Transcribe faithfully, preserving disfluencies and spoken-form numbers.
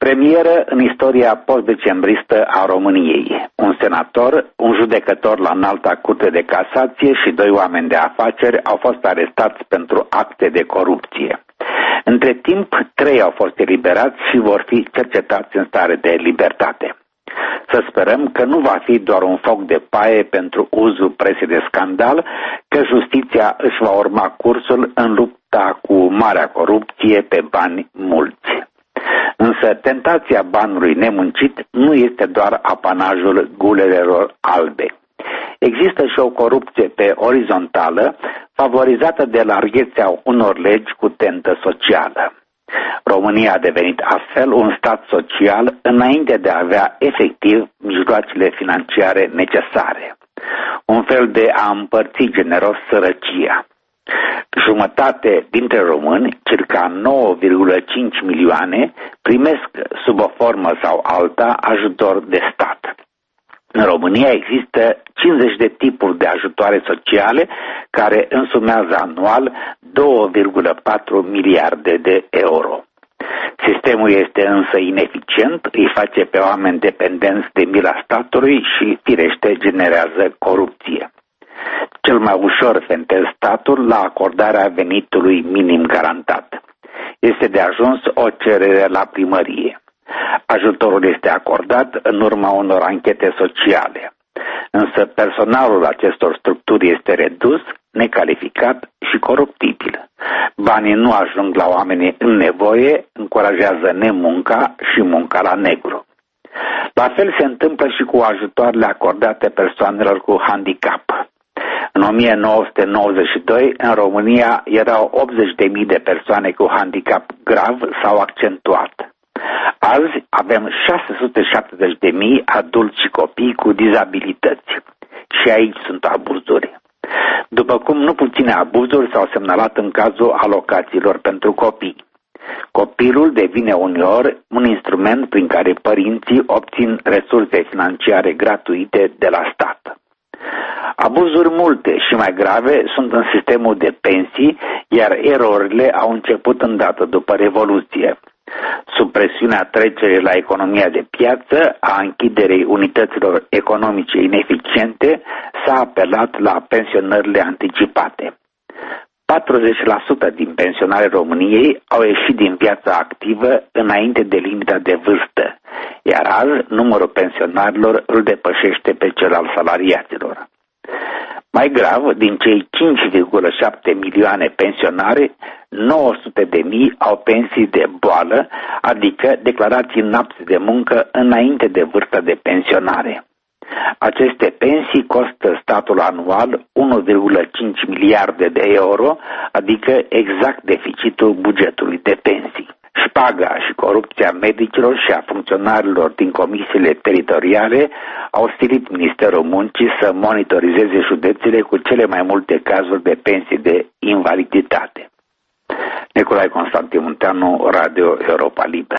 Premieră în istoria post-decembristă a României. Un senator, un judecător la Înalta Curte de Casație și doi oameni de afaceri au fost arestați pentru acte de corupție. Între timp, trei au fost eliberați și vor fi cercetați în stare de libertate. Să sperăm că nu va fi doar un foc de paie pentru uzul presei de scandal, că justiția își va urma cursul în lupta cu marea corupție pe bani mulți. Însă tentația banului nemuncit nu este doar apanajul gulerelor albe. Există și o corupție pe orizontală, favorizată de larghețea unor legi cu tentă socială. România a devenit astfel un stat social înainte de a avea efectiv mijloacele financiare necesare. Un fel de a împărți generos sărăcia. Jumătate dintre români, circa nouă virgulă cinci milioane, primesc sub o formă sau alta ajutor de stat. În România există cincizeci de tipuri de ajutoare sociale care însumează anual două virgulă patru miliarde de euro. Sistemul este însă ineficient, îi face pe oameni dependenți de mila statului și, firește, generează corupție. Cel mai ușor fentez statul la acordarea venitului minim garantat. Este de ajuns o cerere la primărie. Ajutorul este acordat în urma unor anchete sociale. Însă personalul acestor structuri este redus, necalificat și coruptibil. Banii nu ajung la oamenii în nevoie, încurajează nemunca și munca la negru. La fel se întâmplă și cu ajutoarele acordate persoanelor cu handicap. În o mie nouă sute nouăzeci și doi, în România, erau optzeci de mii de persoane cu handicap grav sau accentuat. Azi avem șase sute șaptezeci de mii adulți și copii cu dizabilități. Și aici sunt abuzuri. După cum nu puține abuzuri s-au semnalat în cazul alocațiilor pentru copii. Copilul devine uneori un instrument prin care părinții obțin resurse financiare gratuite de la stat. Abuzuri multe și mai grave sunt în sistemul de pensii, iar erorile au început îndată după Revoluție. Sub presiunea trecerii la economia de piață, a închiderei unităților economice ineficiente, s-a apelat la pensionările anticipate. patruzeci la sută din pensionarii României au ieșit din viața activă înainte de limita de vârstă, iar azi numărul pensionarilor îl depășește pe cel al salariaților. Mai grav, din cei cinci virgulă șapte milioane pensionari, nouă sute de mii au pensii de boală, adică declarații napți de muncă înainte de vârsta de pensionare. Aceste pensii costă statul anual unu virgulă cinci miliarde de euro, adică exact deficitul bugetului de pensii. Șpaga și corupția medicilor și a funcționarilor din comisiile teritoriale au stilit Ministerul Muncii să monitorizeze județele cu cele mai multe cazuri de pensii de invaliditate. Nicolae Constantin Munteanu, Radio Europa Liberă.